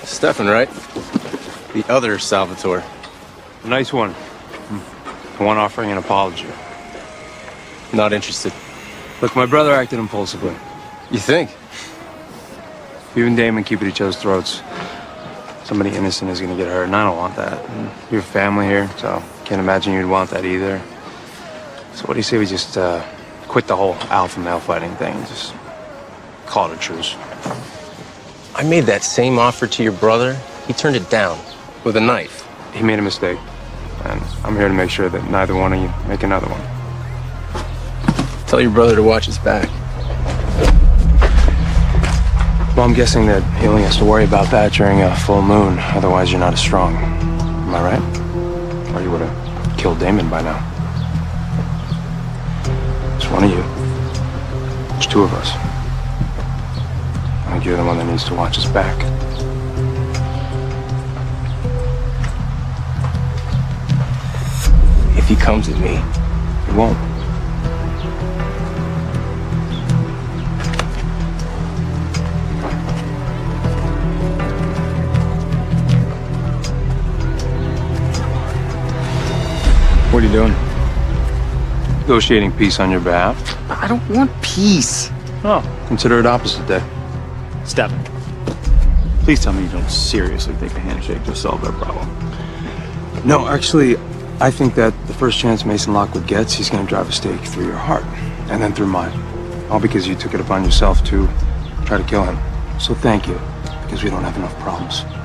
Stefan, right? The other Salvatore. Nice one. The one offering an apology. Not interested. Look, my brother acted impulsively. You think? You and Damon keep at each other's throats. Somebody innocent is gonna get hurt, and I don't want that. You have family here, so can't imagine you'd want that either. So what do you say we just quit the whole alpha male fighting thing and just call it a truce? I made that same offer to your brother. He turned it down with a knife. He made a mistake, and I'm here to make sure that neither one of you make another one. Tell your brother to watch his back. Well, I'm guessing that he only has to worry about that during a full moon. Otherwise, you're not as strong. Am I right? Or you would have killed Damon by now. It's one of you. There's two of us. I think you're the one that needs to watch his back. If he comes at me, He won't. What are you doing? Negotiating peace on your behalf. I don't want peace. Oh, consider it opposite day. Stefan, please tell me you don't seriously think a handshake will solve that problem. No, actually, I think that the first chance Mason Lockwood gets, he's going to drive a stake through your heart, and then through mine. All because you took it upon yourself to try to kill him. So thank you, because we don't have enough problems.